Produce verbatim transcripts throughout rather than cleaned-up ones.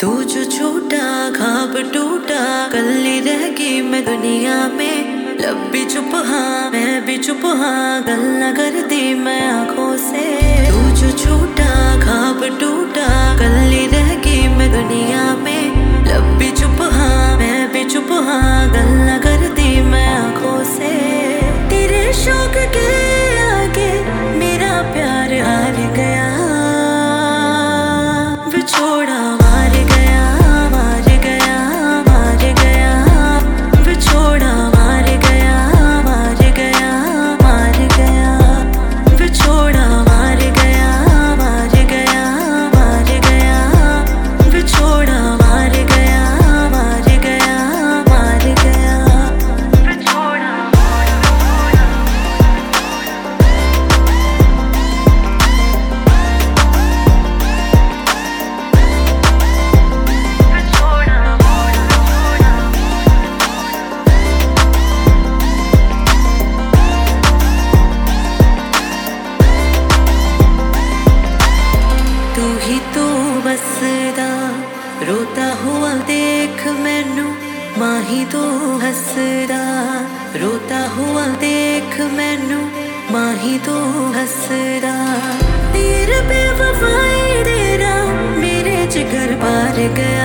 तू जो छूटा ख्वाब टूटा, कल्ली रह गई मैं दुनिया में। लब भी चुप हाँ मैं भी चुप हाँ, गल न कर दी मैं आँखों से। तू जो छूटा ख्वाब टूटा, कल्ली रह गई मैं दुनिया में। लब भी चुप हाँ मैं भी चुप हाँ, गल न कर दी मैं आँखों से। तेरे शौक के आगे मेरा प्यार हार गया, बिछोड़ा मार गया मार गया मार गया, बिछोड़ा मार गया मार गया मार गया, बिछोड़ा मार गया मार गया मार गया, बिछोड़ा मार गया मार गया मार गया, बिछोड़ा। तू ही तू बसदा रोता हुआ देख मैनू, माही तू हसदा रोता हुआ देख मैनू, माही तू हसदा। तीर बेवफाई तेरा मेरे जिगर पार गया,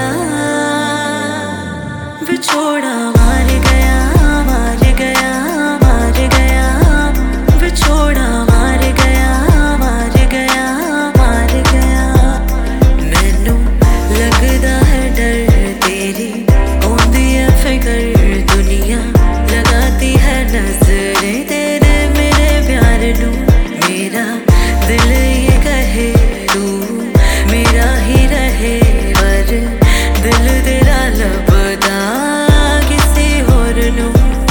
बिछोड़ा मार गया मार गया मार गया, बिछोड़ा मार गया मार गया मार गया। मैनू लगदा है डर तेरी होंदी है फिकर, दुनिया लगाती है नजरें तेरे मेरे प्यार नू। मेरा दिल ये कहे तू मेरा ही रहे, पर दिल तेरा लबदा किसी होर नू।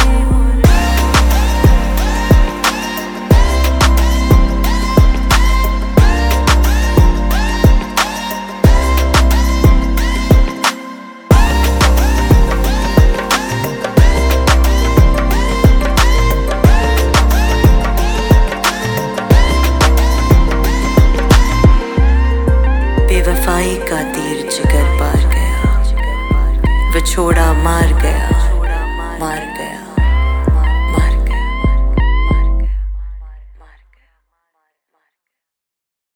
बेवफाई का तीर जिगर पार गया, बिछोड़ा मार गया मार